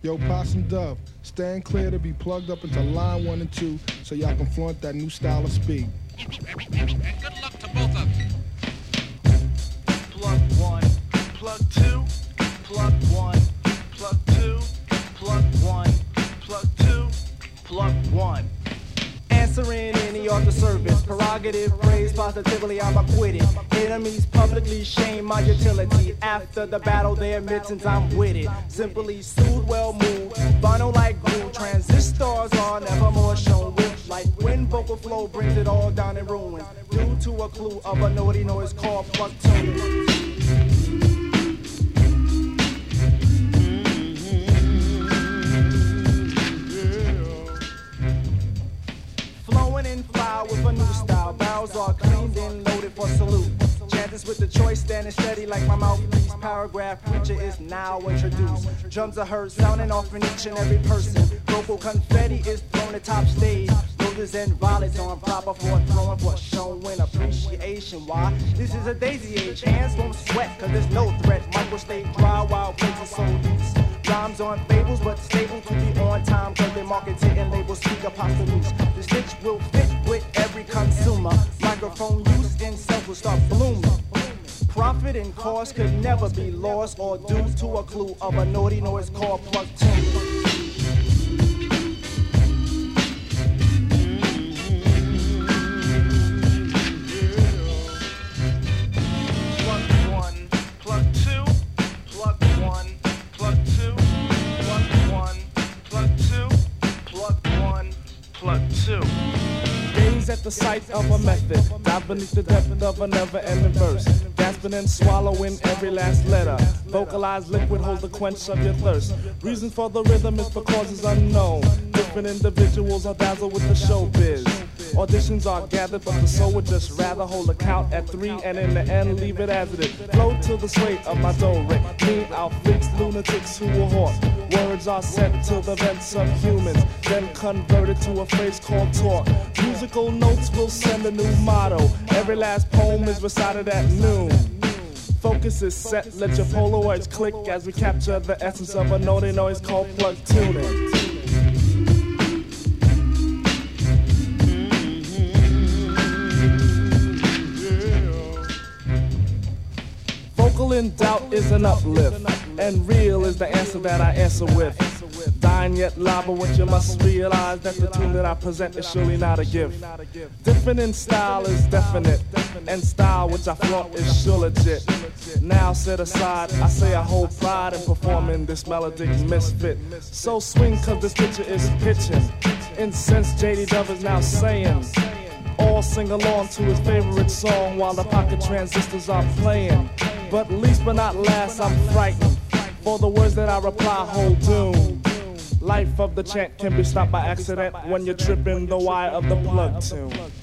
Yo, Possum Dove, stand clear to be plugged up into line 1 and 2 so y'all can flaunt that new style of speed. And good luck to both of you. Plug 1, plug 2, plug 1, plug 2, plug 1, plug 2, plug 1. Answering any other service, prerogative, praise positively, I'm acquitted. Enemies publicly shame my utility. After the battle, their admittance, I'm with it. Simply soothe, well moved, vinyl like glue. Transistors are never more shown with light. When vocal flow brings it all down in ruins, due to a clue of a naughty noise called plug tuning. With a new style, barrels are cleaned and loaded for salute. Chanters with the choice standing steady like my mouthpiece. Paragraph preacher is now introduced. Drums are heard sounding off in each and every person. Vocal confetti is thrown at top stage. Roses and violets on proper for throwing for showing appreciation. Why? This is a daisy age. Hands won't sweat cause there's no threat. Micro stay dry while places so loose. Rhymes on fables but stable to be on time cause they market it and label speak apostles. The stitch will fit with every consumer. Microphone use in self will start blooming. Profit and cost could never be lost or due to a clue of a naughty noise called plug tuning. At the sight of a method, dive beneath the depth of a never-ending verse, gasping and swallowing every last letter. Vocalized liquid holds the quench of your thirst. Reason for the rhythm is for causes unknown. Different individuals are dazzled with the showbiz. Auditions are gathered, but the soul would just rather hold a count at 3 and in the end leave it as it is. Flow to the sway of my do-re. Me, I'll fix lunatics who will haunt. Words are sent to the vents of humans, then converted to a phrase called talk. Musical notes will send a new motto. Every last poem is recited at noon. Focus is set, let your Polaroids click as we capture the essence of a naughty noise called plug tuning. Vocal in doubt is an uplift, and real is the answer that I answer with. Dying yet lava, what you must realize that the tune that I present is surely not a gift. Different in style is definite, and style which I flaunt is sure legit. Now set aside, I say I hold pride in performing this melodic misfit. So swing cause this picture is pitching. Incense JD Dove is now saying, all sing along to his favorite song while the pocket transistors are playing. But least but not last, I'm frightened, for the words that I reply hold doom. Life of the chant can be stopped by accident when you're tripping the wire of the plug tune.